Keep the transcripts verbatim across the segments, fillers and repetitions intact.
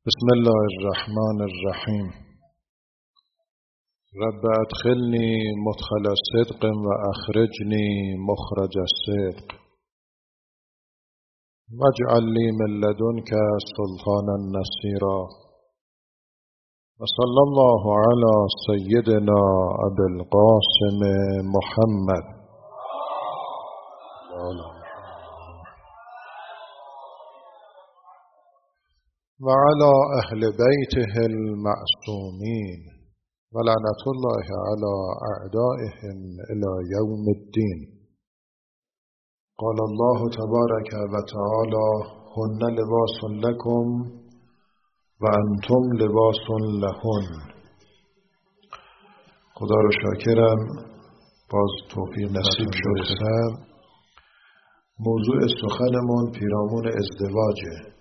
بسم الله الرحمن الرحیم. رب ادخلنی مدخل صدق و اخرجنی مخرج صدق واجعل لی من لدنک سلطانا نصیرا و صلی الله علی سیدنا ابی القاسم محمد و علی اهل بیته المعصومین و لعنت الله علی اعدائهم الی یوم الدین. قال الله تبارک و تعالی هن لباس لکم و انتم لباس لهن. خدا رو شاکرم باز توفیق نصیب شد. موضوع سخنمون پیرامون ازدواجه.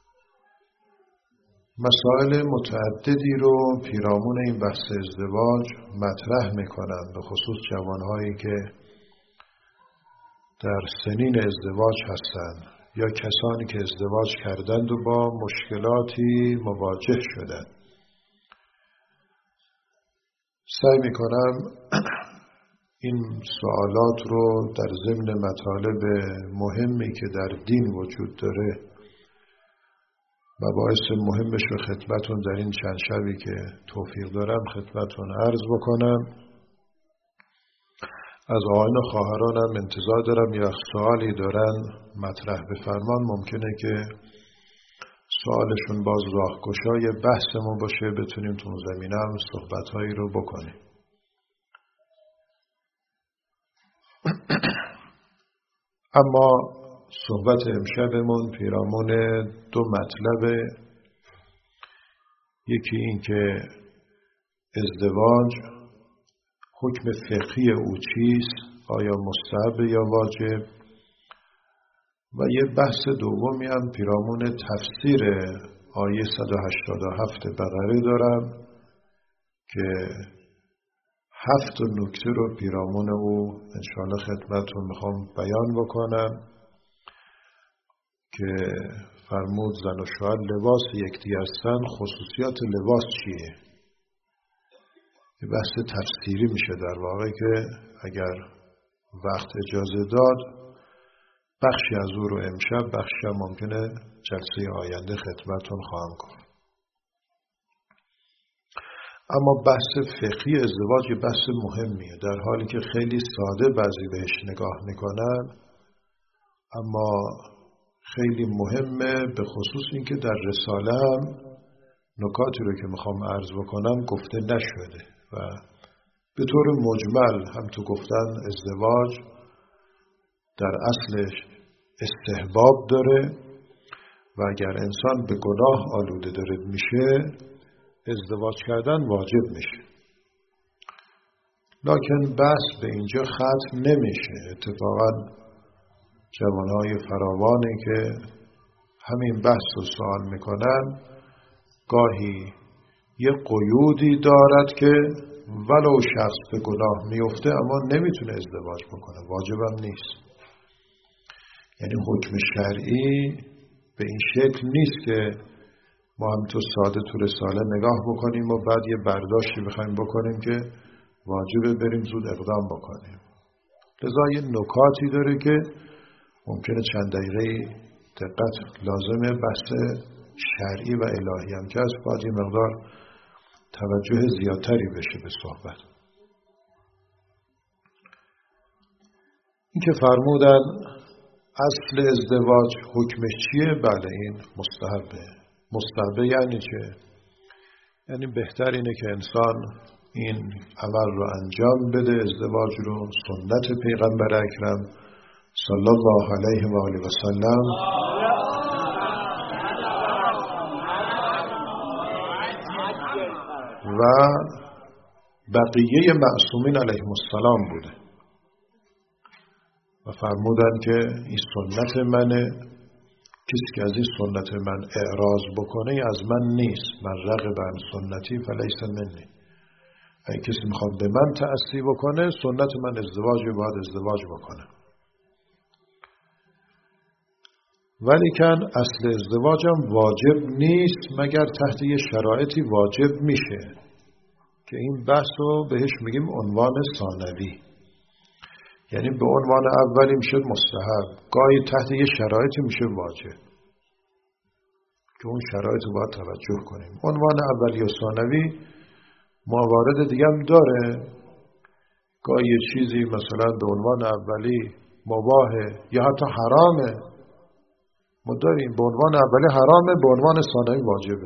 مسائل متعددی رو پیرامون این بحث ازدواج مطرح میکنن، به خصوص جوانهایی که در سنین ازدواج هستند یا کسانی که ازدواج کردند و با مشکلاتی مواجه شدند. سعی میکنم این سوالات رو در ضمن مطالب مهمی که در دین وجود داره مباحث مهمش رو خدمتون در این چند شبی که توفیق دارم خدمتون عرض بکنم. از آقایان و خواهرانم انتظار دارم یا سوالی دارن مطرح بفرمان. ممکنه که سوالشون باز راهگشای بحثمون باشه، بتونیم تو زمینه هم صحبتهایی رو بکنیم. اما صحبت امشبمون پیرامون دو مطلب. یکی این که ازدواج حکم فقهی او چیست، آیا مستحب یا واجب، و یه بحث دومی هم پیرامون تفسیر آیه صد و هشتاد و هفت بقره دارم که هفت نکته رو پیرامون او انشاءالله خدمتون میخوام بیان بکنم که فرمود زن و شوهر لباس یکدیگر هستن. خصوصیات لباس چیه؟ یه بحث تفسیری میشه در واقع که اگر وقت اجازه داد بخشی از او رو امشب، بخشی هم ممکنه جلسه آینده خدمتون خواهم کنم. اما بحث فقهی ازدواج یه بحث مهمیه، در حالی که خیلی ساده بعضی بهش نگاه میکنن، اما خیلی مهمه، به خصوص اینکه در رساله هم نکاتی رو که میخوام عرض بکنم گفته نشده و به طور مجمل هم تو گفتن ازدواج در اصلش استحباب داره و اگر انسان به گناه آلوده داره میشه ازدواج کردن واجب میشه. لکن بحث به اینجا ختم نمیشه. اتفاقا جوانهای فراوانی که همین بحث رو سوال میکنن گاهی یه قیودی دارد که ولو شخص به گناه میفته اما نمیتونه ازدواج بکنه، واجبم نیست. یعنی حکم شرعی به این شکل نیست که ما هم تو ساده تو رساله نگاه بکنیم و بعد یه برداشتی بخوایم بکنیم که واجبه بریم زود اقدام بکنیم. لذا یه نکاتی داره که ممکنه چند دقیقه دقت لازمه. بحث شرعی و الهی هم که از باید یه مقدار توجه زیادتری بشه به صحبت. این که فرمودن اصل ازدواج حکمش چیه؟ بله این مستحبه. مستحبه یعنی چه؟ یعنی بهتر اینه که انسان این عمل رو انجام بده، ازدواج رو، سنت پیغمبر اکرم صلی الله علیه و آله و سلم و بقیه معصومین علیهم السلام بوده و فرمودن که این سنت منه، کسی که از این سنت من اعراض بکنه از من نیست. من رغب عن سنتی فلیس منی. اگه کسی میخواد به من تأسی بکنه سنت من ازدواج باید ازدواج بکنه. ولیکن اصل ازدواج هم واجب نیست مگر تحت یه شرایطی واجب میشه که این بحث رو بهش میگیم عنوان ثانوی. یعنی به عنوان اولی میشه مستحب، گاهی تحت یه شرایطی میشه واجب که اون شرایط رو باید توجه کنیم. عنوان اولی و ثانوی موارد دیگه هم داره، گاهی یه چیزی مثلا به عنوان اولی مباهه یا حتی حرامه، ما داریم به عنوان اولی حرامه، به عنوان ثانوی واجبه.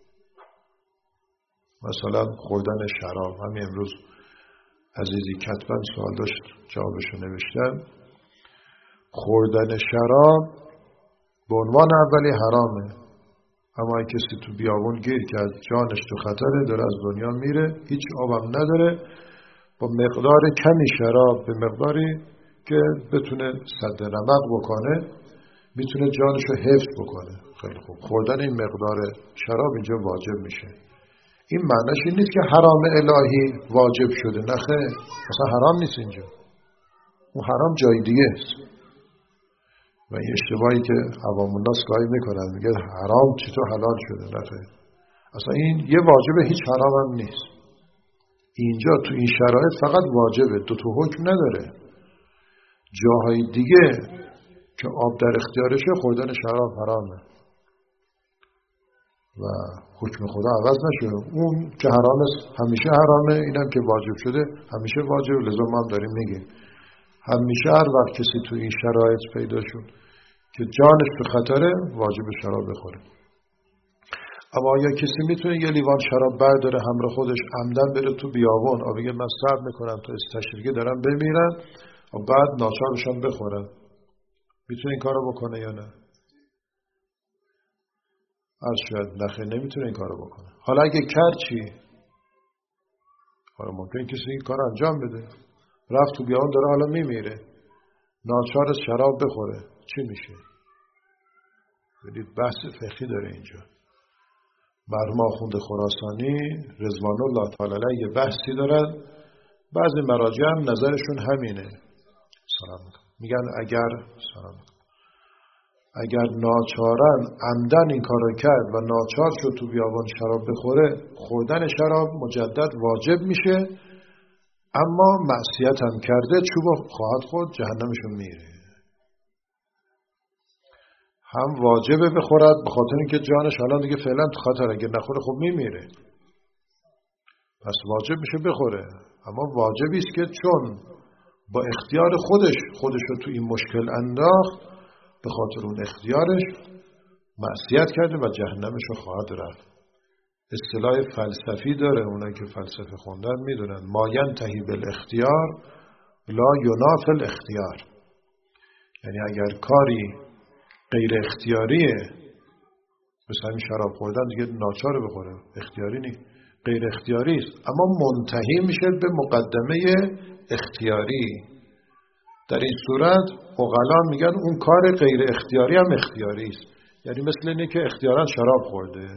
مثلا خوردن شراب، همین امروز عزیزی کتباً سوال داشت جوابشو نوشتم. خوردن شراب به عنوان اولی حرامه، اما این کسی تو بیابون گیر کرد جانش تو خطره، داره از دنیا میره، هیچ آبم نداره، با مقدار کمی شراب به مقداری که بتونه سد رمق بکنه میتونه جانشو حفظ بکنه. خیلی خوب، خوردن این مقدار شراب اینجا واجب میشه. این معنیش این نیست که حرام الهی واجب شده، نه خیر، اصلا حرام نیست اینجا، اون حرام جای دیگه است. و این اشتباهی که عوام الناس گاهی میکنن، میگه حرام چطور حلال شده، نه خیر، اصلا این یه واجبه، هیچ حرام هم نیست. اینجا تو این شرایط فقط واجبه، دو تا حکم نداره. جاهای دیگه که آب در اختیارشه خوردن شراب حرامه و حکم خدا عوض نشده. اون که حرام است همیشه حرامه، اینم که واجب شده همیشه واجب. لذا ما هم داریم میگیم همیشه هر وقت کسی تو این شرایط پیدا شد که جانش به خطره واجب شراب بخوره. اما آیا کسی میتونه یه لیوان شراب برداره همراه خودش عمدن بره تو بیابون و بگه من صبر میکنم تا استشرگی دارم بمیرن و بعد ناچارشان بخورن؟ میتونه این کارو بکنه یا نه؟ از شاید نخیر نمیتونه این کارو بکنه. حالا اگه کرد چی؟ حالا ممکن کسی این کار انجام بده، رفت تو بیابون داره حالا میمیره، ناچار شراب بخوره، چی میشه؟ ببینید بحث فقهی داره اینجا. مرحوم آخوند خراسانی رضوان الله تعالی علیه یه بحثی دارن، بعضی مراجع هم نظرشون همینه. سلام میگن اگر سلام اگر ناچارن عمدن این کارو کرد و ناچار شد تو بیابان شراب بخوره، خوردن شراب مجدد واجب میشه، اما معصیت هم کرده چوب خواهد خورد، جهنمشون میره. هم واجبه بخورد به خاطر اینکه جانش الان دیگه فعلا تو خطر، اگه نخوره خب میمیره، پس واجب میشه بخوره. اما واجبی است که چون با اختیار خودش خودش رو تو این مشکل انداخت، به خاطر اون اختیارش معصیت کرده و جهنمش رو خواهد رفت. اصطلاح فلسفی داره، اونایی که فلسفه خوندن میدونن، ما ینتهی بالاختیار لا یناف الاختیار. یعنی اگر کاری غیر اختیاریه، مثلا این شراب خوردن دیگه ناچاره بخوره، اختیاری نیست، غیر اختیاری است، اما منتهی میشه به مقدمه اختیاری. در این صورت عقلا میگن اون کار غیر اختیاری هم اختیاری است. یعنی مثل اینه که اختیارا شراب خورده،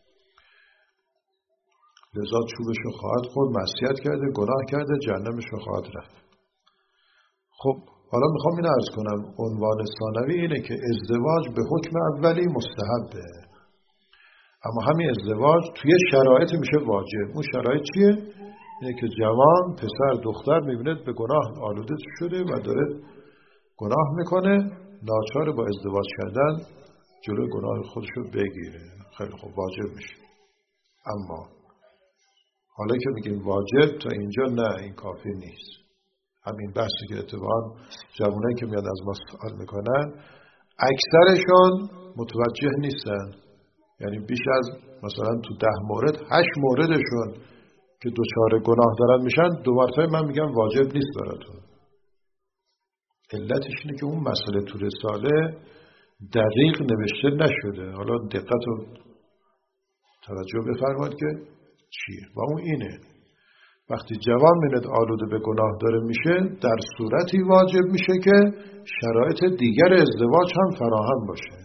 لذا چوبشو خواهد خورد، معصیت کرده، گناه کرده، جهنمشو خواهد رفت. خب حالا میخوام اینو عرض کنم، عنوان ثانوی اینه که ازدواج به حکم اولی مستحبه، اما همین ازدواج توی شرایط میشه واجب. اون شرایط چیه؟ اینه که جوان پسر دختر میبیند به گناه آلوده شده و داره گناه میکنه، ناچار با ازدواج کردن جلوی گناه خودشو بگیره. خیلی خوب واجب میشه. اما حالا که میگیم واجب تا اینجا، نه این کافی نیست. همین بحثی که اتفاقا جوانایی که میاد از ما سوال میکنن اکثرشون متوجه نیستن. یعنی بیش از مثلا تو ده مورد هشت موردشون که دوچار گناه دارن میشن، دو مرتبه من میگم واجب نیست براتون. علتش اینه که اون مسئله تو رساله دقیق نوشته نشده. حالا دقت و توجه بفرمایید که چیه و اون اینه، وقتی جوان میند آلوده به گناه داره میشه، در صورتی واجب میشه که شرایط دیگر ازدواج هم فراهم باشه.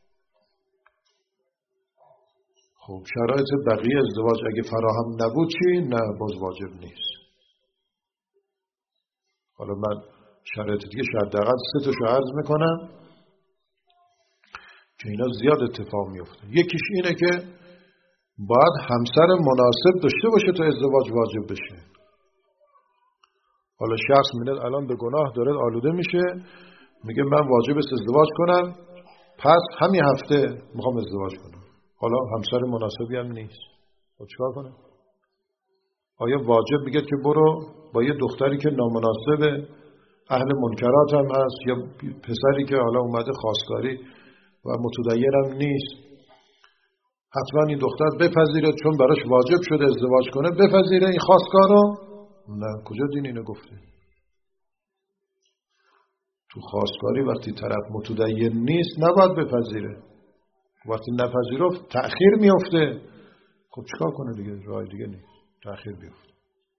خب شرایط بقیه ازدواج اگه فراهم نبود چی؟ نه باز واجب نیست. حالا من شرایط دیگه شاید دقیقا سه تاشو عرض میکنم. که اینا زیاد اتفاق میفته. یکیش اینه که باید همسر مناسب داشته باشه تا ازدواج واجب بشه. حالا شخص میاد الان به گناه داره آلوده میشه، میگه من واجب است ازدواج کنم، پس همین هفته میخوام ازدواج کنم. حالا همسر مناسبی هم نیست، خب چیکار کنه؟ آیا واجب میگه که برو با یه دختری که نامناسبه، اهل منکرات هم هست، یا پسری که حالا اومده خواستگاری و متدین هم نیست، حتما این دختر بپذیره چون براش واجب شده ازدواج کنه، بپذیره این خواستگار رو؟ نه، کجا دین اینو گفته؟ تو خواستگاری وقتی طرف متدین نیست نباید بپذیره. وقتی نپذیرفت تأخیر میفته. خب چیکار کنه دیگه؟ راه دیگه نیست، تأخیر بیفته.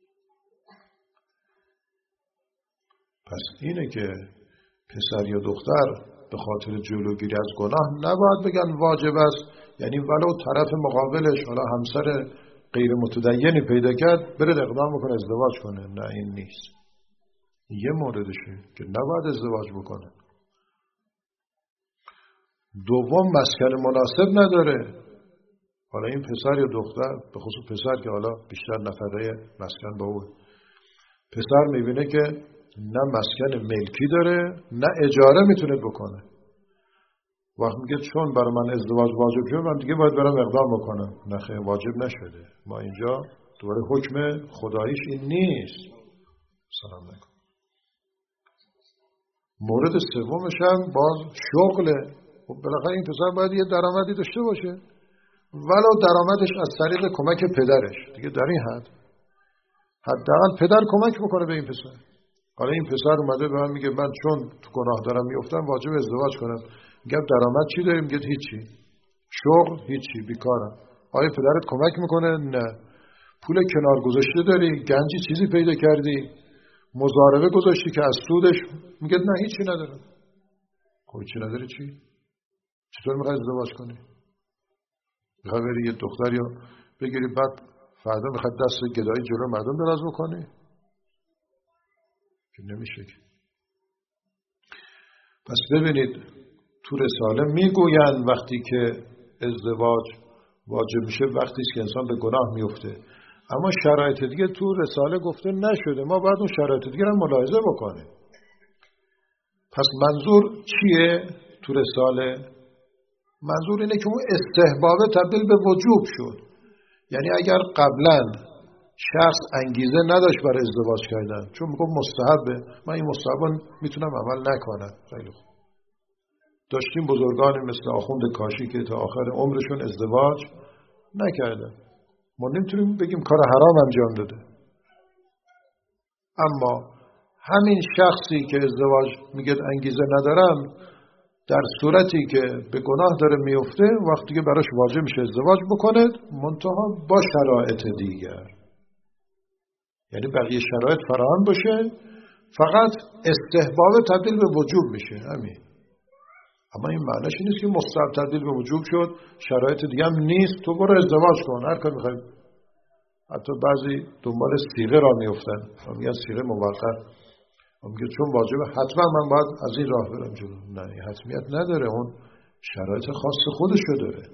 پس اینه که پسر یا دختر به خاطر جلوگیری از گناه نباید بگن واجب است، یعنی ولو طرف مقابلش حالا همسر غیر متدینی پیدا کرد بره اقدام بکنه ازدواج کنه. نه، این نیست. یه موردشه که نباید ازدواج بکنه. دوم، مسکن مناسب نداره. حالا این پسر یا دختر، به خصوص پسر که حالا بیشتر نفره مسکن با اون، پسر میبینه که نه مسکن ملکی داره نه اجاره میتونه بکنه. وقت میگه چون برای من ازدواج واجب شده من دیگه باید برم اقدام بکنم. نه خیر، واجب نشده. ما اینجا دوباره حکم خداییش این نیست. سلام علیکم. مورد سومش هم باز شغله. خب بالاخره این پسر باید یه درآمدی داشته باشه، ولو درآمدش از طریق کمک پدرش. دیگه در این حد حداقل پدر کمک بکنه به این پسر. حالا این پسر اومده به من میگه من چون تو گناه دارم میافتم واجب ازدواج کنم. میگم درآمد چی داری؟ میگه هیچی. شغل؟ هیچی، بیکارم. آیا پدرت کمک میکنه؟ نه. پول کنار گذاشته داری؟ گنجی چیزی پیدا کردی؟ مضاربه گذاشتی که از سودش؟ میگه نه هیچی ندارم. خب هیچی نداری چی؟ چطور میخوای ازدواج کنی؟ میخوای بری یه دختری رو بگیری بعد فردا میخواد دست گدایی جلو مردم دراز بکنی؟ که نمیشه که. پس ببینید تو رساله میگوین وقتی که ازدواج واجب میشه وقتی است که انسان به گناه میفته، اما شرایط دیگه تو رساله گفته نشده. ما باید اون شرایط دیگه رو ملاحظه بکنیم. پس منظور چیه تو رساله؟ منظور اینه که اون استحباب تبدیل به وجوب شد. یعنی اگر قبلا شخص انگیزه نداشت برای ازدواج کردن، چون میگم مستحبه، من این مستحبان میتونم عمل نکنم، خیلی خوب. داشتیم بزرگانی مثل آخوند کاشی که تا آخر عمرشون ازدواج نکردن. ما نمیتونیم بگیم کار حرام انجام داده. اما همین شخصی که ازدواج میگه انگیزه ندارم، در صورتی که به گناه داره میفته وقتی که براش واجب میشه ازدواج بکنه، منتها با شرایط دیگر. یعنی بقیه شرایط فراهم باشه، فقط استحباب تبدیل به وجوب میشه، همین. اما این معنیش نیست که مستحب تبدیل به وجوب شد، شرایط دیگه هم نیست، تو برو ازدواج کن، هر کار میخوای. حتی بعضی دنبال صیغه را میفتن، میگن صیغه موقت، میگه چون واجبه حتما من باید از این راه برم جلو. نه، این حتمیت نداره، اون شرایط خاص خودشو داره.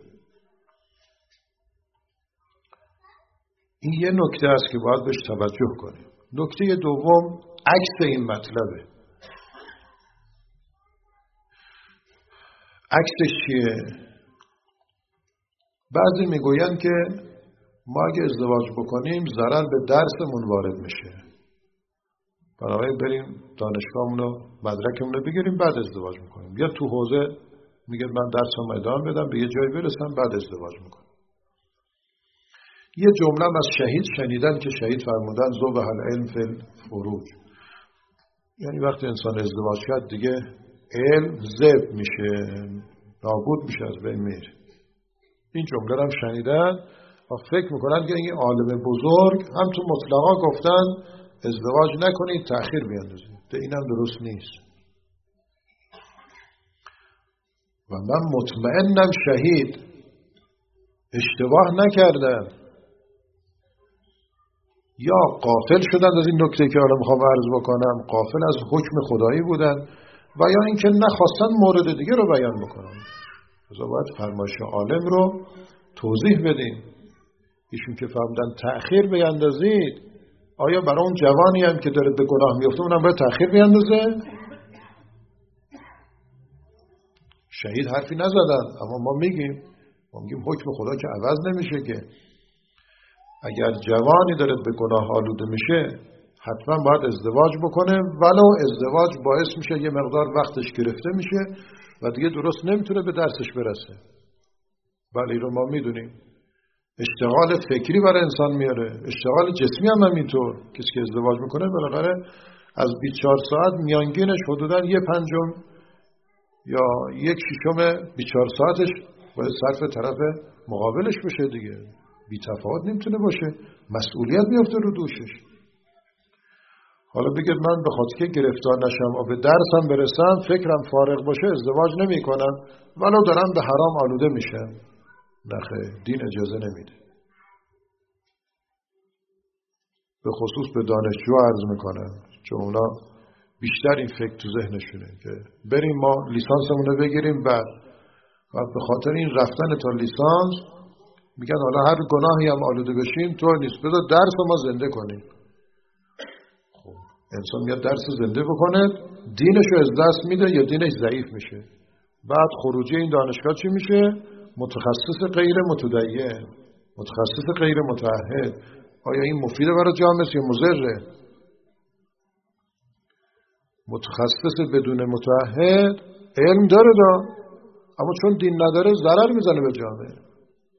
این یه نکته است که باید بهش توجه کنیم. نکته دوم عکس این مطلبه. عکسش چیه؟ بعضی میگوین که ما اگه ازدواج بکنیم ضرر به درسمون وارد میشه، برای بریم دانشگاهمون رو مدرکمون رو بگیریم بعد ازدواج میکنیم، یا تو حوزه میگه من درسم ادامه بدم به یه جایی برسم بعد ازدواج میکنم. یه جمله از شهید شنیدن که شهید فرمودن ذوب العلم فی الفروج، یعنی وقتی انسان ازدواج کرد دیگه علم ذوب میشه، نابود میشه، از بین میره. این جمله رو هم شنیدن و فکر میکنن که این عالم بزرگ هم تو مطلقا گفتن ازدواج نکنید تأخیر بیاندازید. ده اینم درست نیست. و من مطمئنم شهید اشتباه نکردن، یا غافل شدن از این نکته که حالا میخوام عرض بکنم، غافل از حکم خدایی بودن، و یا اینکه نخواستن مورد دیگه رو بیان بکنن. از باید فرمایش عالم رو توضیح بدیم. ایشون که فرمودن تأخیر بیندازید، آیا برای اون جوانی هم که داره به گناه میفته اونم باید تأخیر بیندازه؟ شهید حرفی نزدن، اما ما میگیم ما میگیم حکم خدا که عوض نمیشه که. اگر جوانی داره به گناه آلوده میشه حتما باید ازدواج بکنه، ولو ازدواج باعث میشه یه مقدار وقتش گرفته میشه و دیگه درست نمیتونه به درسش برسه. بله این رو ما میدونیم. اشتغال فکری برای انسان میاره، اشتغال جسمی هم همینطور. کسی که ازدواج میکنه بالاخره از بیست و چهار ساعت میانگینش حدودا یه پنجم یا یک ششم بیست و چهار ساعتش باید صرف طرف مقابلش بشه دیگه. بی تفاوت نمیتونه باشه، مسئولیت میفته رو دوشش. حالا بگید من به خاطر که گرفتار نشم و به درسم برسم فکرم فارغ باشه ازدواج نمی کنم ولو دارم به حرام آلوده میشم. نخیر، دین اجازه نمیده. به خصوص به دانشجو عرض میکنم چون اونا بیشتر این فکر تو ذهنشونه که بریم ما لیسانسمون رو بگیریم بعد و به خاطر این رفتن تا لیسانس میگن حالا هر گناهی هم آلوده بشیم طور نیست، بذار درس ما زنده کنیم. خب انسان میاد درس زنده بکنه، دینش رو از دست میده یا دینش ضعیف میشه. بعد خروجی این دانشگاه چی میشه؟ متخصص غیر متدین، متخصص غیر متعهد. آیا این مفیده برای جامعه یا مضره؟ متخصص بدون متعهد علم داره دا، اما چون دین نداره ضرر میزنه به جامعه.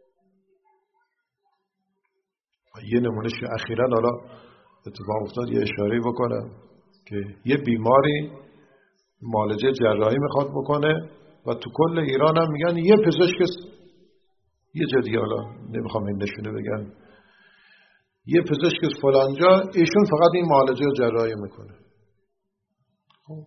یه نمونهش اخیراً حالا اتفاق افتاد یه اشاره بکنم که یه بیماری معالجه جراحی میخواد بکنه و تو کل ایران هم میگن یه پزشک یه جا دیگه، حالا نمیخوام این نشونه بگم، یه پزشک فلانجا ایشون فقط این معالجه جراحی میکنه. خب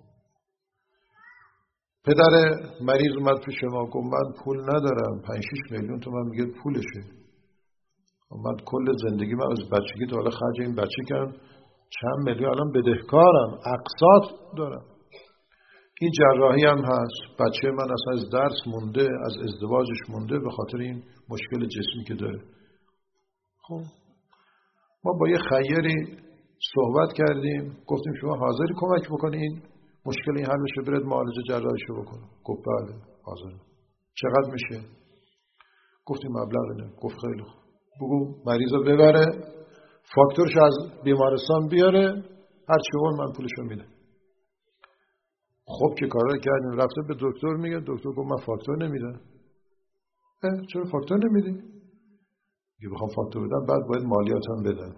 پدر مریض اومد پیش ما گفت من پول ندارم، پنج شش میلیون تومان میگه پولشه. من کل زندگی من از بچگی تا حالا خرج این بچه کردم، چند میلیون الان بدهکارم، اقساط دارم. این جراحی هم هست، بچه من اصلا از درس مونده، از ازدواجش مونده به خاطر این مشکل جسمی که داره. خب ما با یه خیری صحبت کردیم، گفتیم شما حاضری کمک بکنین مشکل این حل بشه، برید معالجه جراحیشو بکنه. گفت بله حاضرم. چقدر میشه؟ گفتیم مبلغ اینه. گفت خیلی خوب، بگو مریضو ببره فاکتورش از بیمارستان بیاره، هر چی اون من پولشو میدم. خب که کارا کردیم، رفته به دکتر میگه، دکتر گفت من فاکتور نمیدم. اه چرا فاکتور نمیدی؟ میگه بخوام فاکتور بدم بعد باید مالیاتم بدم،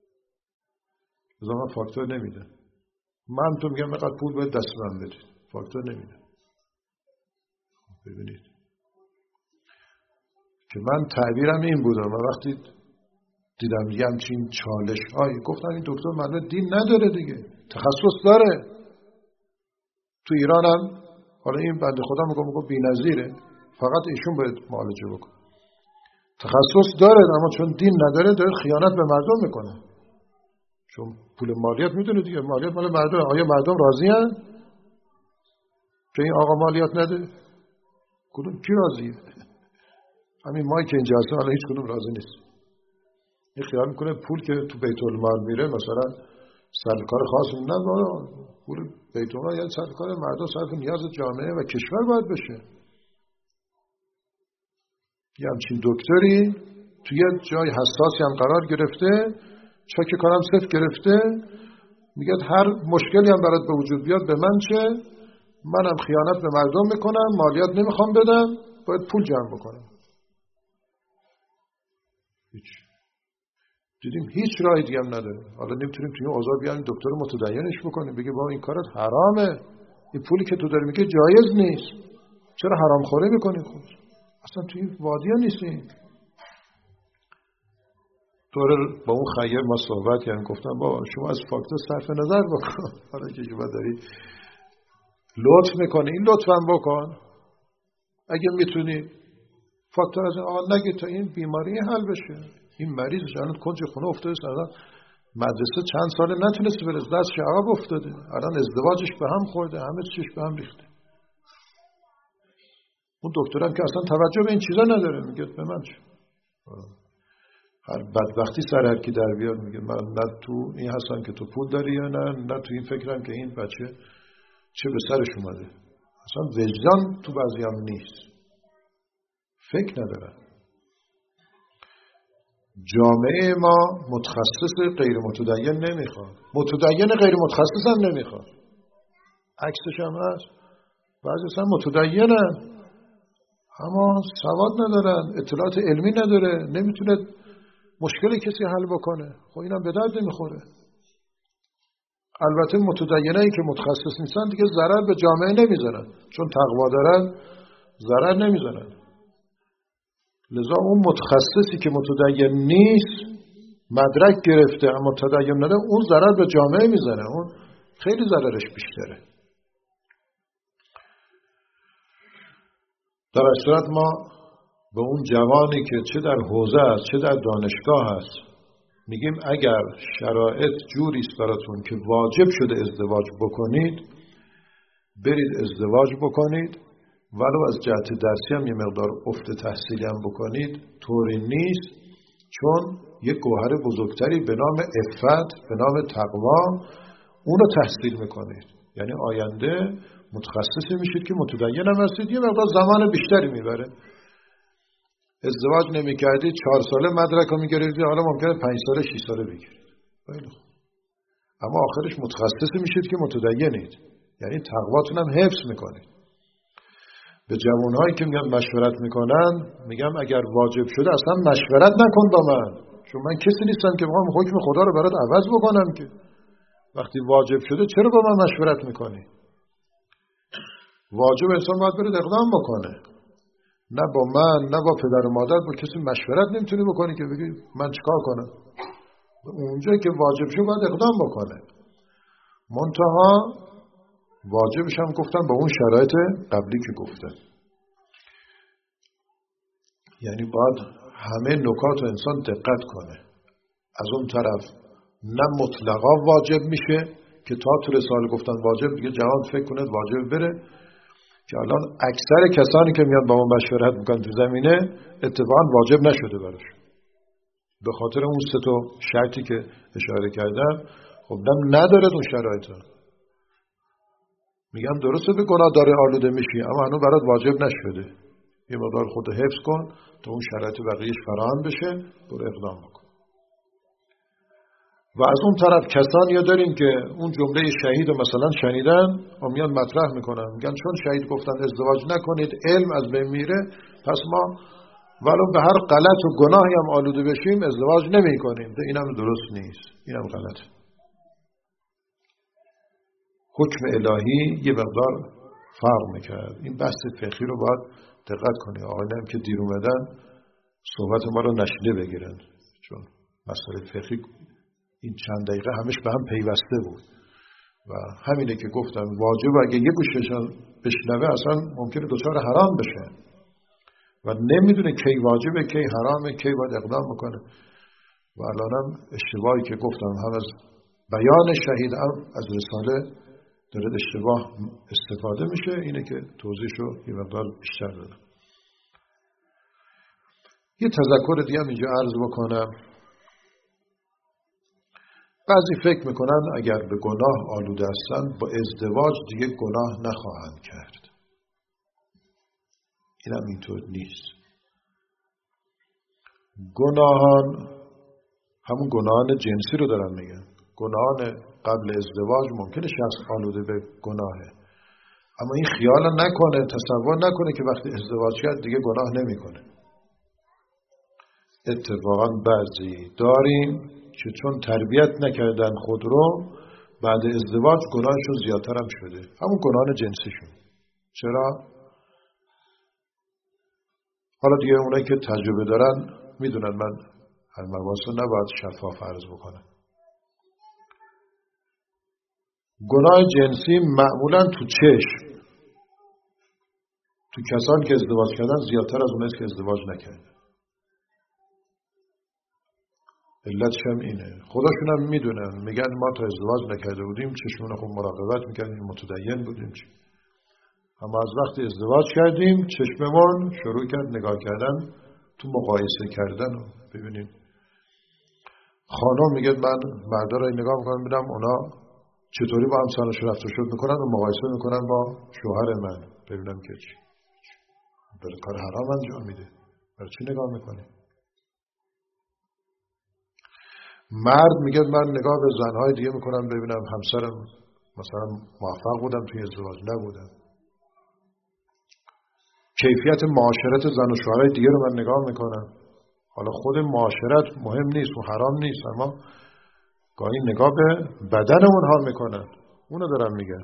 من فاکتور نمیدم. من تو میگم اینقدر پول باید دست من بدید، فاکتور نمیدم. ببینید که من تعبیرم این بود و وقتی دیدم یه همچین چالش هایی گفتم این دکتر معلومه دین نداره دیگه، تخصص داره. تو ایران هم حالا این بنده خدا میگم میگم بی‌نظیره، فقط ایشون باید معالجه بکنه. تخصص داره اما چون دین نداره داره خیانت به مردم میکنه. چون پول مالیات میدونه دیگه، مالیات مال مردم. آیا مردم راضی هستن که این آقا مالیات نده؟ کدوم کی راضیه؟ همین مایی که اینجا هستن حالا هیچ کدوم راضی نیست. این خیال میکنه پول که تو بیت المال میره مثلا سرکار خاص نه، پول بیت المال یعنی سرکار مردم، صرف نیاز جامعه و کشور باید بشه. یه همچین دکتری توی جای حساسی هم قرار گرفته، چک کارم صفر گرفته، میگه هر مشکلی هم برات به وجود بیاد به من چه، منم خیانت به مردم میکنم، مالیات نمیخوام بدم، باید پول جمع بکنم. هیچ دیدیم هیچ راهی دیگه هم نداره. حالا نمیتونیم توی اوضاع بیان دکتر متدینش بکنیم، بگه با این کارت حرامه، این پولی که تو داری میگه جایز نیست، چرا حرام خوری میکنی؟ خود اصلا توی این وادیا نیستیم. طور با اون خیر ما صحبت کردیم، گفتم بابا شما از فاکتور صرف نظر بکن، حالا که شما داری لطف میکنی این لطفاً بکن، اگه میتونی فاکتور از این آقا نگی تا این بیماری حل بشه. این مریض جانت کنج خونه افتاده، الان مدرسه چند ساله نتونسته بره، دستش عقب افتاده، الان ازدواجش به هم خورده، همه چیش به هم ریخته. اون دکترم که اصلا توجه به این چیزا نداره، میگه به من چه؟ هر بدبختی سر هر کی در بیاد میگه من نه تو این هستم که تو پول داری یا نه، نه تو این فکرم که این بچه چه به سرش اومده. اصلا وجدان تو بعضی هم نیست، فکر ندارن. جامعه ما متخصص غیر متدین نمیخواد، متدین غیر متخصص هم نمیخواد. عکسش هم هست، بعضی اصلا متدینن اما سواد ندارن، اطلاعات علمی نداره، نمیتونه مشکل کسی حل بکنه. خب اینم به درد نمیخوره. البته متدینایی که متخصص نیستن دیگه ضرر به جامعه نمیزنن، چون تقوا دارن ضرر نمیزنن. لذا اون متخصصی که متدین نیست مدرک گرفته اما تدین نداره، اون ضرر به جامعه میزنه، اون خیلی ضررش بیشتره. در صورت ما به اون جوانی که چه در حوزه است چه در دانشگاه است میگیم اگر شرایط جوری است براتون که واجب شده ازدواج بکنید، برید ازدواج بکنید، ولو از جهت درسی هم یه مقدار افت تحصیلی هم بکنید، طوری نیست، چون یک گوهر بزرگتری به نام عفت، به نام تقوا، اونو تحصیل میکنید. یعنی آینده متخصصی میشید که متدین هم هستید، یه مقدار زمان بیشتری میبره. ازدواج نمی کردید چهار ساله مدرک رو میگرفتید، حالا ممکنه پنج ساله شش ساله بگیرید. اما آخرش متخصصی میشید که متدینید، یعنی تقواتون هم حفظ میکنید. به جوانهایی که میان مشورت میکنن میگم اگر واجب شده اصلا مشورت نکن با من، چون من کسی نیستم که بخوام حکم خدا رو برات عوض بکنم. که وقتی واجب شده چرا با من مشورت میکنی؟ واجب انسان باید بره اقدام بکنه، نه با من نه با پدر و مادر با کسی مشورت نمیتونی بکنی که بگی من چیکار کنم. اونجایی که واجب شد باید اقدام بکنه. منتها واجبش هم گفتن با اون شرایط قبلی که گفتن، یعنی باید همه نکات انسان دقت کنه. از اون طرف نه مطلقا واجب میشه که تا تو رساله گفتن واجب دیگه جوان فکر کنه واجب بره، که الان اکثر کسانی که میان با ما مشورت میکنن تو زمینه اتفاقا واجب نشده براش، به خاطر اون سه تا شرطی که اشاره کردم. خب دم نداره اون شرایطا. میگم درسته به گناه داره آلوده میشی اما هنوز برات واجب نشده. یه مقدار خودت حفظ کن تا اون شرایط بقیه‌اش فراهم بشه، برو اقدام بکن. و از اون طرف کسانی ها داریم که اون جمله شهید رو مثلا شنیدن و میان مطرح میکنن، میگن چون شهید گفتن ازدواج نکنید علم از بین میره، پس ما ولو به هر غلط و گناهی هم آلوده بشیم ازدواج نمی کنیم. اینم درست نیست، اینم غلطه. حکم الهی یه مقدار فرق میکرد. این بحث فقهی رو باید دقت کنی. آقایان هم که دیر اومدن صحبت ما رو نشیده بگیرن، چون مسئله فقهی این چند دقیقه همش به هم پیوسته بود و همینه که گفتم واجب اگه یه گوششان بشنوه اصلا ممکنه دچار حرام بشه و نمیدونه کی واجبه کی حرامه کی باید اقدام بکنه. و الانم اشتباهی که گفتم هم از بیان شهید هم از رساله داره اشتباه استفاده میشه، اینه که توضیحشو یه مقدار بیشتر دادم. یه تذکر دیگه هم اینجا عرض بکنم. بعضی فکر میکنن اگر به گناه آلوده هستن با ازدواج دیگه گناه نخواهند کرد. اینم اینطور نیست. گناهان همون گناهان جنسی رو دارن میگن. گناهان قبل ازدواج ممکنه شخص آلوده به گناهه، اما این خیال نکنه، تصور نکنه که وقتی ازدواج کرد دیگه گناه نمیکنه. اتفاقا بعضی داریم که چون تربیت نکردن خود رو بعد ازدواج گناهشون زیادتر هم شده، همون گناهان جنسیشون. چرا؟ حالا دیگه اونایی که تجربه دارن میدونن، من هر مباحث نباید شفاف عرض بکنم. گناه جنسی معمولا تو چشم، تو کسانی که ازدواج کردن زیادتر از اونایی که ازدواج نکردن. علتش هم اینه، خودشون هم میدونن، میگن ما تا ازدواج نکرده بودیم چشمون خود مراقبت میکردیم، متدین بودیم چی. اما از وقتی ازدواج کردیم چشممون شروع کرد نگاه کردن تو مقایسه کردن. ببینید خانم میگه من مردا رو نگاه میکنم ببینم اونا چطوری با همسرشون رفت و شد میکنن و مقایسه میکنن با شوهر من، ببینم که چی داره کار حرام انجام میده، برای چی نگاه میکنه. مرد میگه من نگاه به زنهای دیگه میکنم ببینم همسرم مثلا موفق بودم توی ازدواج نبودم. کیفیت معاشرت زن و شوهرای دیگه رو من نگاه میکنم. حالا خود معاشرت مهم نیست و حرام نیست، اما گاهی نگاه به بدن اونها میکنن، اونو دارم میگم.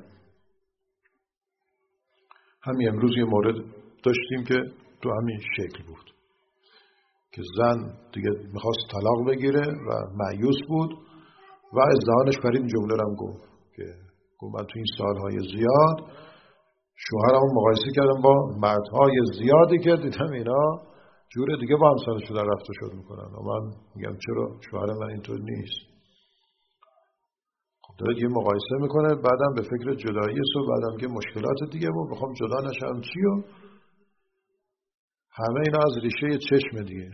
همین امروز یه مورد داشتیم که تو همین شکل بود که زن دیگه میخواست طلاق بگیره و مایوس بود و ازدهانش بر این جمله رو هم گفت که گفت من تو این سالهای زیاد شوهرمو مقایسه کردم با مردهای زیادی که دیدم اینا جور دیگه با همسرشون در رفت و شد میکنن و من میگم چرا شوهر من اینطور نیست. خب داره یه مقایسه میکنه، بعدم به فکر جدایی است و بعدم که مشکلات دیگه و بخوام جدا نشم چی و همه اینا از ریشه چشم دیگه.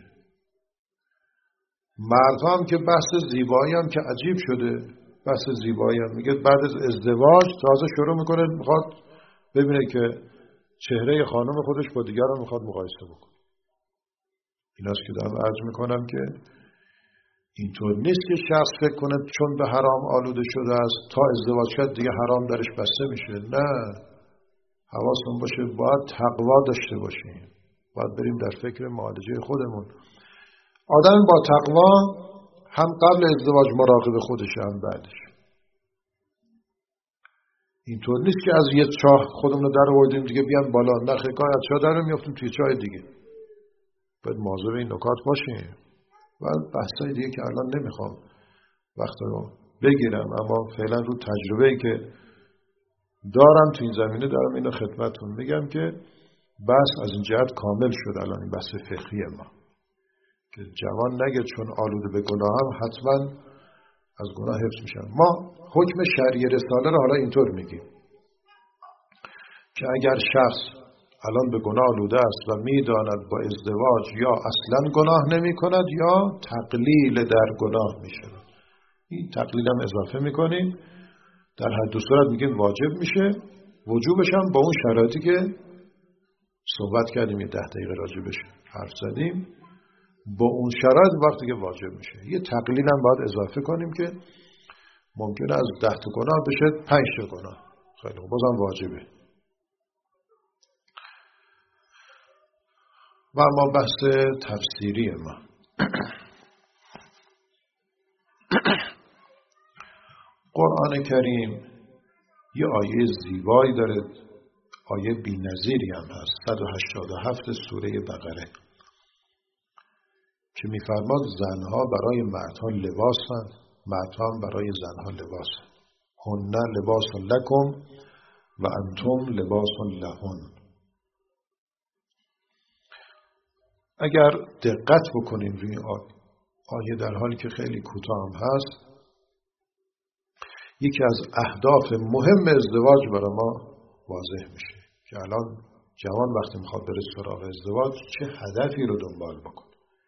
مردها هم که بحث زیبایی هم که عجیب شده، بحث زیبایی هم میگه بعد از ازدواج تازه شروع میکنه میخواد ببینه که چهره خانم خودش با دیگران میخواد مقایسه بکنه. ایناست که دارم عرض میکنم که اینطور نیست که شخص فکر کنه چون به حرام آلوده شده است تا ازدواج کرد دیگه حرام درش بسته میشه. نه، حواسمون باشه، باید تقوا داشته باشیم، باید بریم در فکر معالجه خودمون. آدم با تقوا هم قبل ازدواج مراقب خودشه هم بعدش. اینطور نیست که از یه چاه خودمون رو در آوردیم دیگه بیان بالا، نه خیلی از چاه در میافتیم توی چاه دیگه. باید مواظب این نکات باشیم. و بحثای دیگه که الان نمیخوام وقت رو بگیرم، اما فعلا رو تجربه‌ای که دارم تو این زمینه دارم اینو خدمتتون میگم که بحث از این جهت کامل شد الان این بحث فقهی ما که جوان نگه چون آلوده به گناه هم حتما از گناه حفظ میشن. ما حکم شرعی رساله رو حالا اینطور میگیم که اگر شخص الان به گناه آلوده است و میداند با ازدواج یا اصلا گناه نمی کند یا تقلیل در گناه میشه، این تقلیل هم اضافه میکنیم، در هر دو صورت میگیم واجب میشه. وجوبش هم با اون شرایطی که صحبت کردیم یه ده دقیقه راجبش حرف زدیم، با اون شرایط وقتی که واجب میشه. یه تقلیل هم باید اضافه کنیم که ممکنه از ده تا گناه بشه پنج تا گناه، خیلی خوب، بازم واجبه. و اما بحث تفسیری ما قرآن کریم یه آیه زیبایی داره، آیه بی‌نظیری هم هست، صد و هشتاد و هفت سوره بقره که می‌فرماد زنها برای مردها لباسند، مردها هم برای زنها لباسند. هن لباس لکم و انتم لباس لهن. اگر دقت بکنیم روی آیه در حالی که خیلی کوتاه هم هست، یکی از اهداف مهم ازدواج برای ما واضح میشه که الان جوان وقتی میخواد بره سراغ ازدواج چه هدفی رو دنبال بکنه.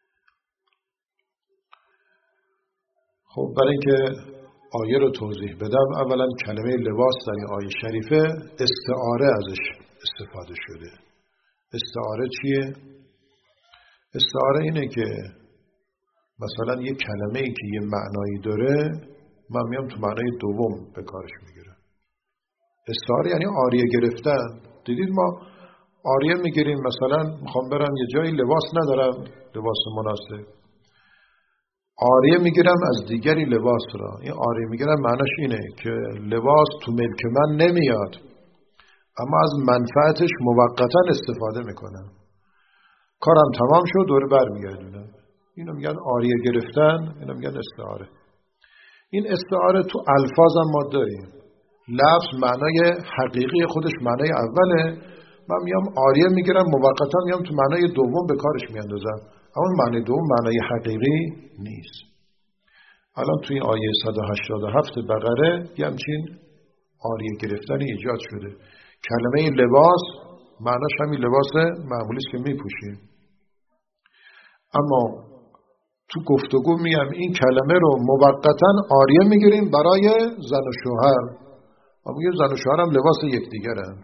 خب برای اینکه آیه رو توضیح بدم، اولا کلمه لباس در این آیه شریفه استعاره ازش استفاده شده. استعاره چیه؟ استعاره اینه که مثلا یه کلمه ای که یه معنایی داره من میام تو معنای دوم به کارش میگیرم. استعاره یعنی آریه گرفتن. دیدید ما آریه میگیریم، مثلا میخوام برم یه جایی لباس ندارم، لباس مناسب، آریه میگیرم از دیگری لباس را. این آریه میگیرم معناش اینه که لباس تو ملک من نمیاد اما از منفعتش موقتا استفاده میکنم، کارم تمام شد دوره برمیگردونم. اینو میگن آریه گرفتن، اینو میگن استعاره. این استعاره تو الفاظ هم ما داریم. لفظ معنای حقیقی خودش معنای اوله، من میام آریه میگیرم موقتا میام تو معنای دوم به کارش میاندازم، اما معنی دوم معنای حقیقی نیست. الان توی این آیه صد و هشتاد و هفت بقره یه همچین آریه گرفتن ایجاد شده کلمه لباس معناش همین لباس معمولی است که میپوشیم، اما تو گفتگو میگم این کلمه رو موقتاً عاریه میگیریم برای زن و شوهر. ما میگیم زن و شوهر هم لباس یکدیگرن،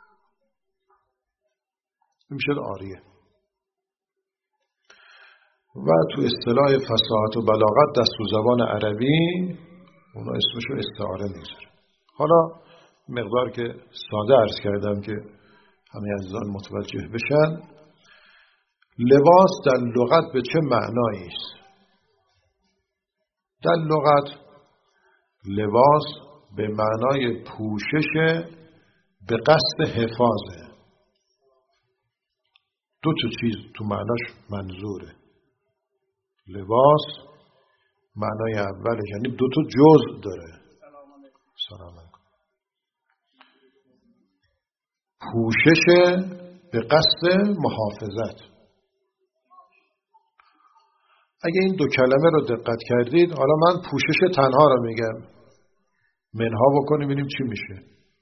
میشه عاریه. و تو اصطلاح فصاحت و بلاغت دستور زبان عربی اونا اسمشو استعاره میذاره. حالا مقدار که ساده عرض کردم که همه عزیزان متوجه بشن، لباس در لغت به چه معنایی است؟ در لغت لباس به معنای پوشش به قصد حفاظه. دو تا چیز تو معناش منظوره. لباس معنای اولش یعنی دو تا جزء داره. سلام علیکم. پوشش به قصد محافظت. اگه این دو کلمه رو دقت کردید، حالا من پوشش تنها رو میگم، منها بکنیم ببینیم چی میشه.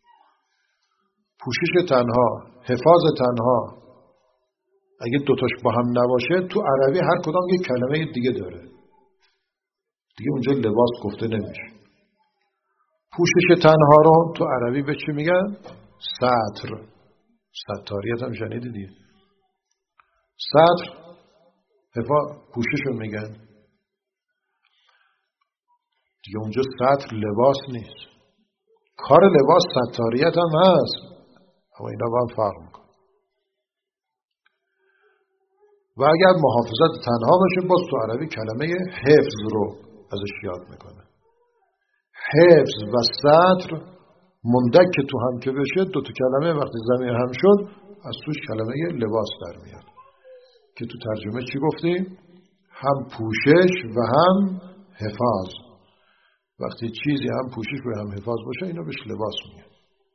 پوشش تنها، حفاظ تنها، اگه دوتاش با هم نباشه تو عربی هر کدام یک کلمه دیگه داره، دیگه اونجا لباس گفته نمیشه. پوشش تنها رو تو عربی به چی میگن؟ ستر. ستاریت هم شنیدی دیگه. ستر حفاظ پوشش رو میگن دیگه. اونجا ستر لباس نیست. کار لباس ستاریت هم هست، اما اینا با هم فرق میکنه. و اگر محافظت تنها باشه، باز تو عربی کلمه حفظ رو ازش یاد میکنه. حفظ و ستر مندک که تو هم که بشه، دو تا کلمه وقتی ضمیر هم شد از توش کلمه لباس در میاد که تو ترجمه چی گفتیم؟ هم پوشش و هم حفاظ. وقتی چیزی هم پوشش و هم حفاظ باشه اینو بهش لباس میگن.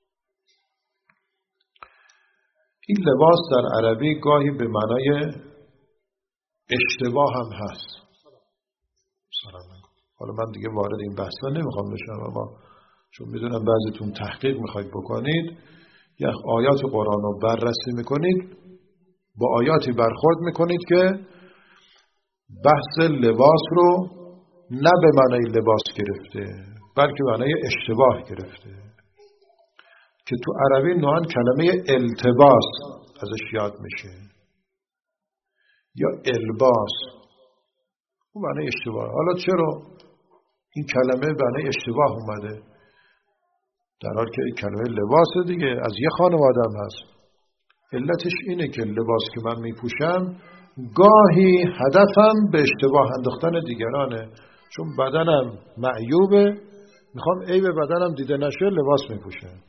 این لباس در عربی گاهی به معنای اشتباه هم هست. سلام علیکم. حالا من دیگه وارد این بحثا نمیخوام بشم، اما چون میدونم بعضیتون تحقیق میخواید بکنید، یک آیات قرآن رو بررسی میکنید، با آیاتی برخورد میکنید که بحث لباس رو نه به معنای لباس گرفته، بلکه به معنای اشتباه گرفته، که تو عربی نوعاً کلمه التباس ازش یاد میشه یا الباس. اون معنی اشتباه. حالا چرا این کلمه به معنی اشتباه اومده در حالی که این کلمه لباس دیگه از یه خانواده هم هست؟ علتش اینه که لباس که من میپوشم گاهی هدفم به اشتباه انداختن دیگرانه، چون بدنم معیوبه، میخوام عیب بدنم دیده نشه لباس میپوشم.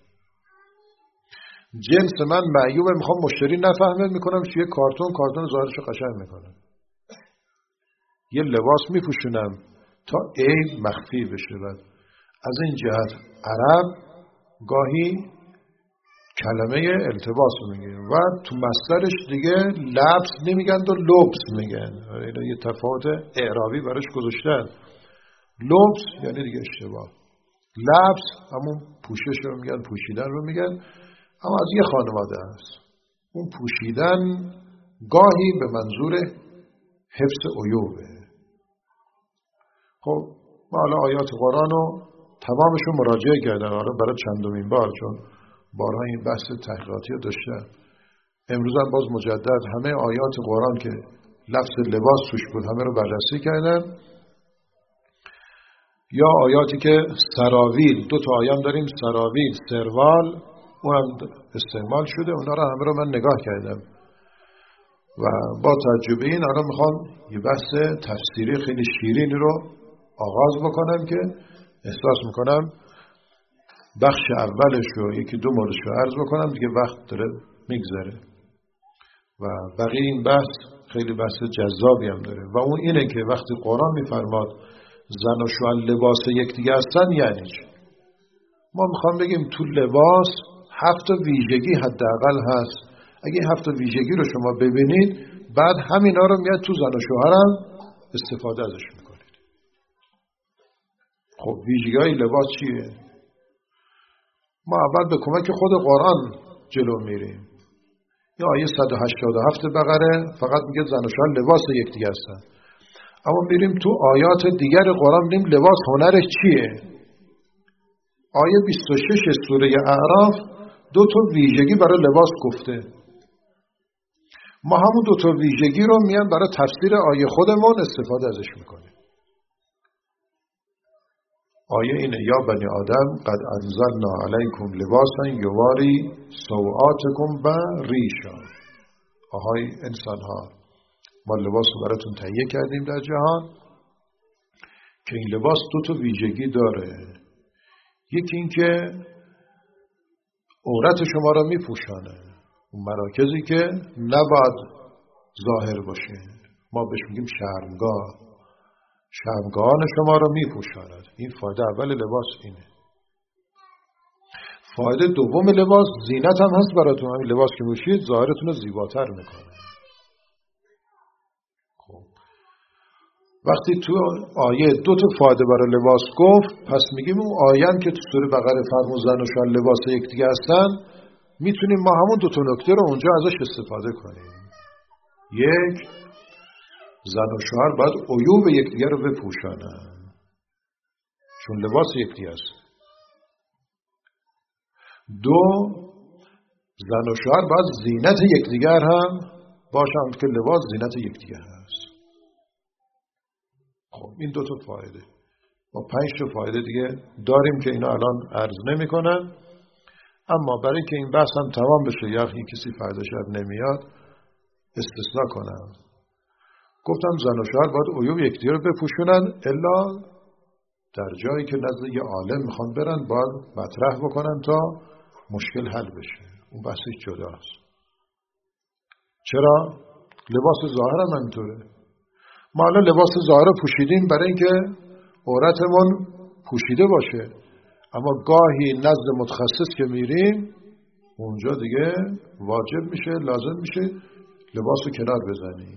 جنس من معیوبه، میخوام مشتری نفهمه، میکنم توی کارتون کارتون ظاهرش قشنگ میکنم، یه لباس میپوشونم تا عیب مخفی بشه. از این جهت عرب گاهی کلمه التباس میگه و تو مصدرش دیگه لبس نمیگن و لبس میگن. اینا یه تفاوت اعرابی براش گذاشتن. لبس یعنی دیگه اشتباه، لبس همون پوشش رو میگن، پوشیدن رو میگن، اما از یه خانواده هست. اون پوشیدن گاهی به منظور حفظ عیوبه. خب ما حالا آیات قرآن رو تمامش رو مراجعه کردن، حالا برای چندمین بار، چون بارها این بحث تحقیقاتی رو داشتن. امروز هم باز مجدد همه آیات قرآن که لفظ لباس توش بود همه رو بررسی کردن. یا آیاتی که سراویل، دو تا آیام داریم، سراویل، سروال، اون هم استعمال شده، اونا رو همه رو من نگاه کردم و با تعجب این الان میخوام یه بحث تفسیری خیلی شیرین رو آغاز بکنم که احساس میکنم بخش اولش رو یکی دو موردش رو عرض بکنم، دیگه وقت داره میگذره و بقیه این بحث خیلی بحث جذابی هم داره و اون اینه که وقتی قرآن میفرماد زن و شوهر لباس یکدیگه هستن یعنی چی؟ ما میخوام بگیم تو لباس هفت تا ویژگی حداقل هست. اگه این هفت تا ویژگی رو شما ببینید بعد همینا رو میاد تو زن و شوهرم استفاده ازش میکنید. خب ویژگی های لباس چیه؟ ما اول به کمک خود قرآن جلو میریم. یا آیه صد و هشتاد و هفت بقره فقط میگه زن و شوهر لباس یکدیگه هستن، اما میریم تو آیات دیگر قرآن میریم لباس هنرش چیه. آیه بیست و شش سوره اعراف دو تا ویژگی برای لباس گفته. ما همون دو تا ویژگی رو میان برای تفسیر آیه خودمون استفاده ازش میکنیم. آیه اینه یا بنی آدم قد انزلنا علیکم لباسا یواری سوآتکم و ریشا. آهای انسان ها، ما لباس رو براتون تهیه کردیم در جهان که این لباس دو تا ویژگی داره. یکی این که عورت شما را میپوشانه، اون مراکزی که نباید ظاهر باشه، ما بهش میگیم شرمگاه، شرمگاهان شما را میپوشاند. این فایده اول لباس اینه. فایده دوم لباس زینت هم هست براتون. همین لباس که میپوشید ظاهرتون رو زیباتر میکنه. خب وقتی تو آیه دو تا فایده برای لباس گفت، پس میگیم اون آیه هم که تو سوره بقره فرمود زن و شوهر لباس یکدیگه هستن، میتونیم ما همون دو تا نکته رو اونجا ازش استفاده کنیم. یک، زن و شوهر باید عیوب یکدیگه رو بپوشانن چون لباس یکدیگه است. دو، زن و شوهر باید زینت یکدیگر هم باشند که لباس زینت یکدیگر هست. خب این دو تا فایده. ما پنج تا فایده دیگه داریم که اینا الان عرض نمی کنن، اما برای که این بحث هم تمام بشه یا این کسی فایده شد نمیاد استثناء کنم. گفتم زن و شوهر باید عیوب یکدیگر رو بپوشونن، الا در جایی که نزد یه عالم میخوان برن باید مطرح بکنن تا مشکل حل بشه. اون بحثش جداست. چرا؟ لباس ظاهر هم همینطوره. ما الان لباس ظاهر پوشیدیم برای اینکه عورتمون پوشیده باشه، اما گاهی نزد متخصص که میریم اونجا دیگه واجب میشه، لازم میشه لباس رو کنار بزنیم.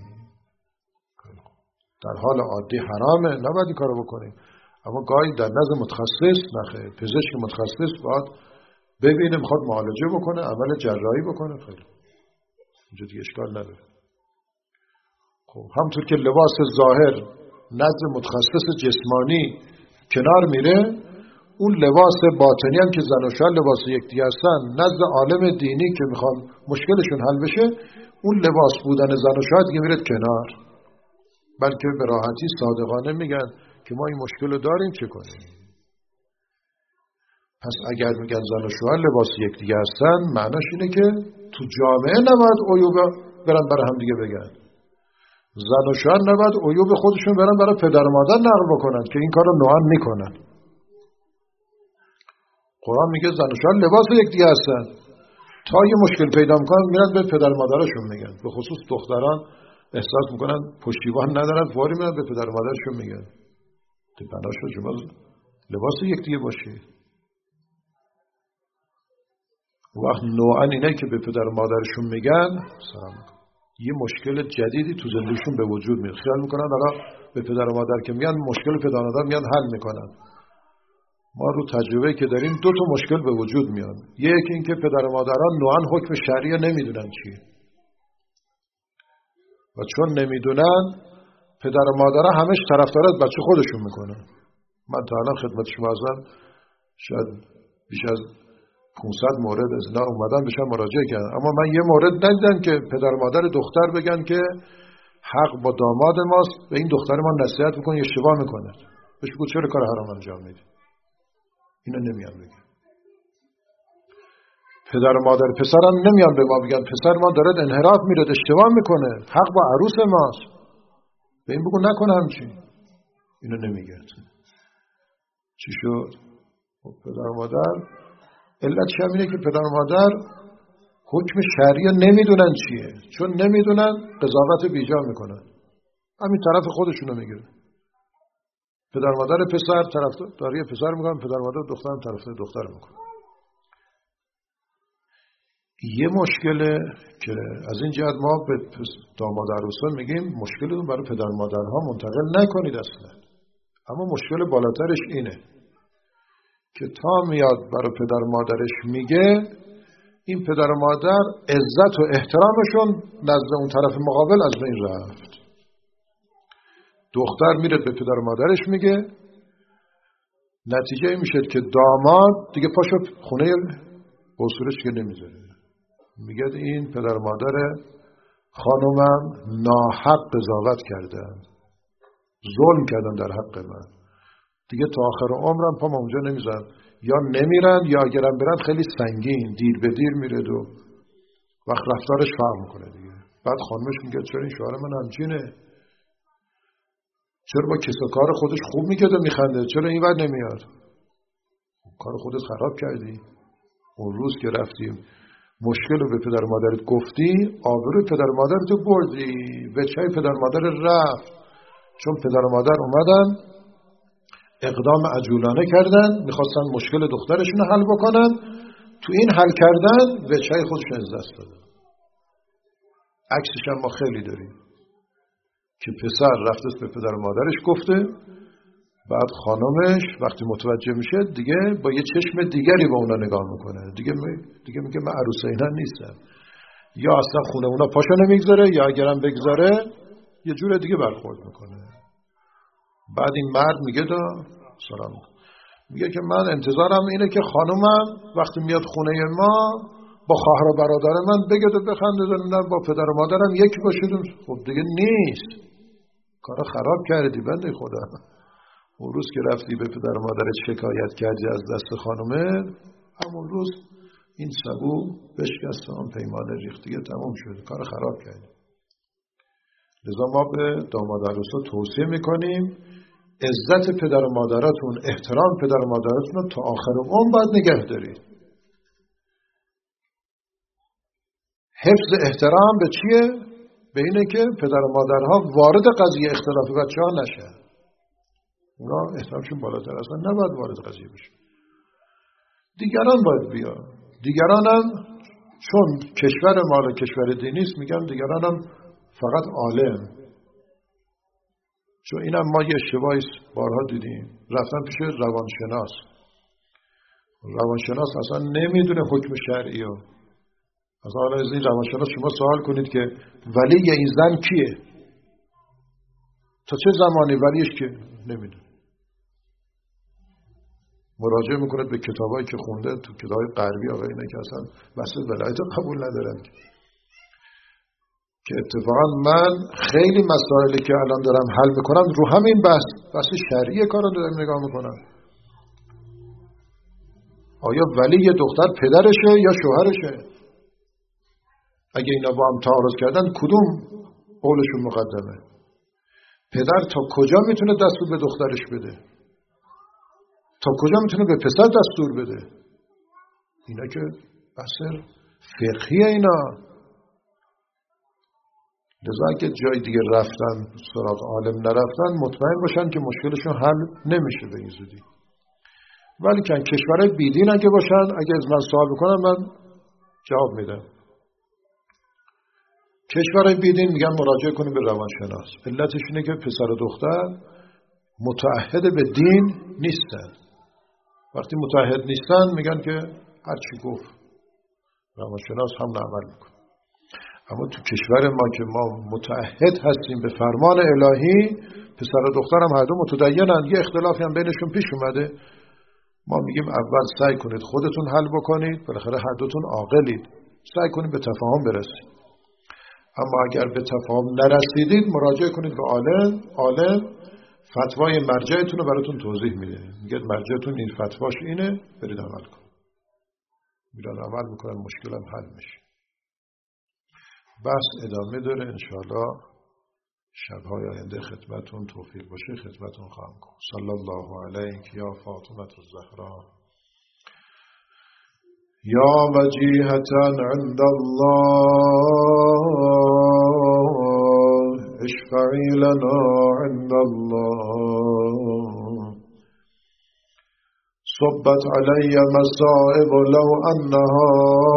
در حال عادی حرامه، نباید این کارو بکنیم، اما گاهی در نزد متخصص، نخه پزشک متخصص باید ببینه میخواد معالجه بکنه، عمل جراحی بکنه، خیلی اینجا دیگه اشکال نداره. خب همطور که لباس ظاهر نزد متخصص جسمانی کنار میره، اون لباس باطنی هم که زن و شوهر لباس یکدیگه هستن نزد عالم دینی که میخوان مشکلشون حل بشه، اون لباس بودن زن و شوهر دیگه میره کنار، بلکه به راحتی صادقانه میگن که ما این مشکل رو داریم، چه کنیم. پس اگر میگن زن و شوهر لباس یکدیگه هستن، معناش اینه که تو جامعه نباید عیوب برن برای هم دیگه بگن. زن و شوهر نباید عیوب خودشون برن برای پدر و مادر نقل بکنن که این کارو نوعا میکنن. قرآن میگه زن و شوهر لباس یکدیگه هستن، تا یه مشکل پیدا میکنن میرن به پدر و مادرشون میگن. به خصوص دختران احساس میکنن پشتیبان ندارن، فوری میرن به پدر و مادرشون میگن که بناشو شما لباس یکدیگه باشید. وقت نوعا اینه که به پدر و مادرشون میگن سلام یه مشکل جدیدی تو زندگیشون به وجود میاد، خیال میکنن حالا به پدر و مادر که میان مشکل پدر و مادر میان حل میکنن. ما رو تجربه که داریم دو تا مشکل به وجود میاد. یکی این که پدر و مادران نوعا حکم شرعی نمیدونن چیه و چون نمیدونن پدر و مادرها همش طرفدار از بچه خودشون میکنن. من تا الان خدمت شما هستم، شاید بیش از پانصد مورد از اینا اومدن بشن مراجعه کردن، اما من یه مورد ندیدم که پدر و مادر دختر بگن که حق با داماد ماست، به این دختر ما نصیحت بکن اشتباه میکنه، بهش بگو چرا کار حرام انجام میدی. اینا نمیان بگن. پدر و مادر پسرم نمیان به ما بگن پسر ما داره انحراف میره، اشتباه میکنه، حق با عروس ماست، به این بگو نکنه همچین. اینا نمیگن. چی شد؟ پدر و مادر علت همینه که پدر و مادر حکم شرعی نمیدونن چیه، چون نمیدونن قضاوت بیجا میکنن، همین طرف خودشونو میگیره. پدر و مادر پسر طرفداری پسر میکنن، پدر و مادر دختر هم طرفداری دختر میکنن. یه مشکله که از این جهت ما به داماد عروسان میگیم مشکل رو برای پدر و مادرها منتقل نکنید اصلا، اما مشکل بالاترش اینه که تا میاد برای پدر و مادرش میگه این پدر و مادر عزت و احترامشون نزد اون طرف مقابل از بین رفت. دختر میره به پدر و مادرش میگه، نتیجه این میشه که داماد دیگه پاشو خونه قصورش که نمیذاره، میگه این پدر و مادر خانومم ناحق قضاوت کردن، ظلم کردن در حق من، دیگه تا آخر عمرم پام اونجا نمیذارم، یا نمیرن یا اگرم برن خیلی سنگین دیر به دیر میره و وقت رفتارش فرق میکنه دیگه. بعد خانمش میگه چرا این شوهر من همچینه، چرا با کسا کار خودش خوب میگه و میخنده، چرا این ور نمیاد، کار خودت خراب کردی. اون روز که رفتیم مشکل رو به پدر و مادرت گفتی، آبروی پدر و مادرت رو بردی، به چای پدر و مادر رفت، چون پدر و مادر اومدن اقدام عجولانه کردن، میخواستن مشکل دخترشون رو حل بکنن، تو این حل کردن به چای خودشون از دست دادن. عکسش هم ما خیلی داریم که پسر رفته به پدر و مادرش گفته، بعد خانمش وقتی متوجه میشه دیگه با یه چشم دیگری با اونا نگاه میکنه، دیگه می... دیگه میگه من عروس اینا نیستم، یا اصلا خونه اونا پاشو نمیگذاره، یا اگرم بگذاره یه جور دیگه برخورد میکنه. بعد این مرد میگه دا سلام میگه که من انتظارم اینه که خانمم وقتی میاد خونه ما با خواهر و برادر من بگه و بخنده، نه با پدر و مادرم یکی باشید. خب دیگه نیست، کارا خراب کردی بنده خدا. اون روز که رفتی به پدر و مادرت شکایت کردی از دست خانمه، همون روز این سبو بشکست، اون پیمان ریخت، دیگه تمام شد، کار خراب کردی. لذا ما به داماد عروسا توصیه میکنیم عزت پدر و مادرتون، احترام پدر و مادرتون رو تا آخر عمر باید نگه دارید. حفظ احترام به چیه؟ به اینه که پدر و مادرها وارد قضیه اختلاف بچه ها نشن. اونا احترامشون بالاتر اصلا نباید وارد قضیه بشه. دیگران باید بیا. دیگران هم چون کشور مال کشور دینی است، میگن دیگران هم فقط عالم. چون اینم ما یه اشتباهی بارها دیدیم، رفتن پیش روانشناس. روانشناس اصلا نمیدونه حکم شرعی رو. اصلا حالا از این روانشناس شما سوال کنید که ولی این زن کیه؟ تا چه زمانی ولیش که نمیدونه. مراجعه میکنه به کتابایی که خونده تو کتابای غربی، آقا اینا که اصلا مسئله ولایت قبول ندارن. که اتفاقا من خیلی مسائلی که الان دارم حل میکنم رو همین بحث بحث شرعی کارو دارم نگاه میکنم. آیا ولی یه دختر پدرشه یا شوهرشه؟ اگه اینا با هم تعارض کردن کدوم قولشون مقدمه؟ پدر تا کجا میتونه دستور به دخترش بده؟ تا کجا میتونه به پسر دستور بده؟ اینا که بحث فقهیه اینا. لذا اگه جای دیگه رفتن سراغ عالم نرفتن، مطمئن باشن که مشکلشون حل نمیشه به این زودی. ولی که کشورهای بیدین اگه باشن، اگه از من سوال بکنن من جواب میدم. کشورهای بیدین میگن مراجعه کنیم به روانشناس. علتش اینه که پسر و دختر متعهد به دین نیستن. وقتی متعهد نیستن میگن که هر چی گفت روانشناس هم عمل میکنه. اما تو کشور ما که ما متعهد هستیم به فرمان الهی، پسر و دختر هم هر دو متدینن، یه اختلافی هم بینشون پیش اومده، ما میگیم اول سعی کنید خودتون حل بکنید، بالاخره هر دوتون عاقلید، سعی کنید به تفاهم برسید. اما اگر به تفاهم نرسیدید مراجعه کنید به عالم. عالم فتوای مرجعتون رو براتون توضیح میده، میگه مرجعتون این فتواش اینه، برید عمل کنید. میرن عمل میکنن، مشکلم حل میشه. بس ادامه داره انشاءالله. شبهای آینده خدمتون توفیق باشه خدمتون خواهم کنم. صلی الله علیک یا فاطمه الزهرا یا وجیهة عند الله اشفعی لنا عند الله صبت علی مصائب لو انها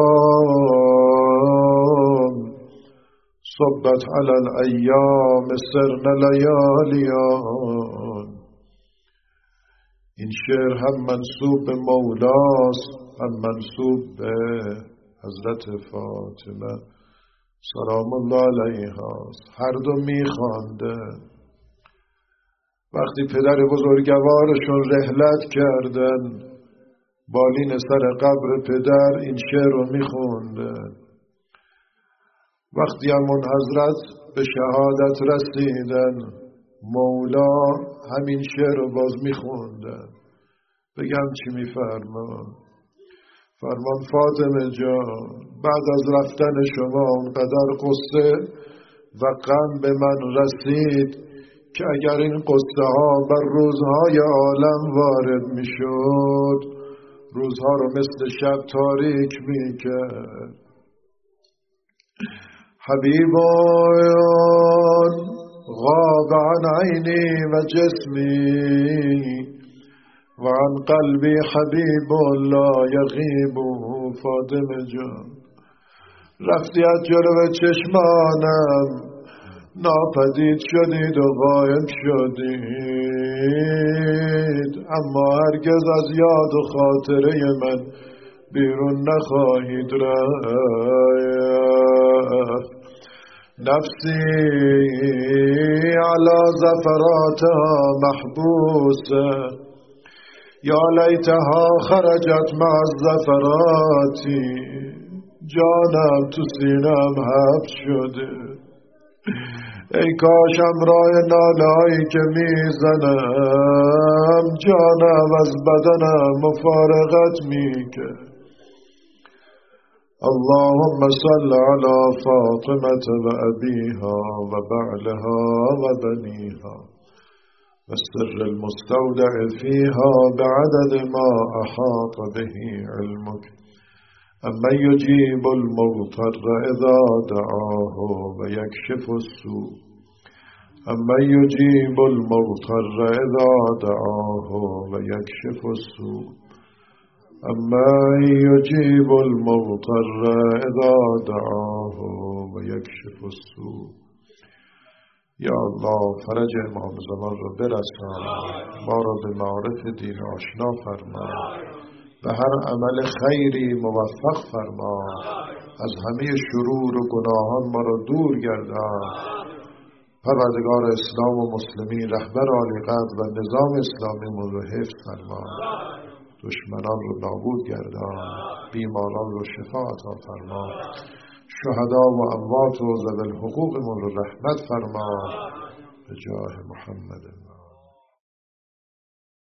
صبت على الایام سرن لیالیان. این شعر هم منصوب به مولاست، هم منصوب به حضرت فاطمه سلام الله علیها هر دو میخوانده. وقتی پدر بزرگوارشون رحلت کردن بالین سر قبر پدر این شعر رو میخوندن. وقتی همون حضرت به شهادت رسیدن مولا همین شعر رو باز میخوندن. بگم چی میفرمان؟ فرمان فاطمه جان بعد از رفتن شما اونقدر قصه و غم به من رسید که اگر این قصه ها بر روزهای عالم وارد میشد روزها رو مثل شب تاریک میکرد. حبیبان غاب عن عینی و جسمی و عن قلبی حبیب لا یغیب. فاطمه جان رفتی از جلو چشمانم ناپدید شدید و غایب شدید اما هرگز از یاد و خاطره من بیرون نخواهید رفت. نفسی علی زفراتها محبوسه یا لیتها خرجت مع الزفراتی. جانم تو سینم حبس شده. ای کاش همراه ناله‌هایی که میزنم جانم از بدنم مفارقت میکرد. اللهم صل على فاطمة و ابیها و بعلها و بنیها و السر المستودع فيها بعدد ما احاط به علمك. اما یجیب المضطر اذا دعاه و یکشف السوء. اما یجیب المضطر اذا دعاه و یکشف السوء. اما یجیب المضطر اذا دعاه و یکشف السوء. یا الله فرج امام زمان را برسان، ما را به معارف دین آشنا فرما، به هر عمل خیری موفق فرما، از همه شرور و گناهان ما را دور گردان. پروردگار اسلام و مسلمین رهبر عالی قدر و نظام اسلامی ما را حفظ فرما، دشمنان رو نابود گردان، بیماران رو شفا عطا فرما، شهدا و اموات و ذوی الحقوق ما رو رحمت فرما به جاه محمد.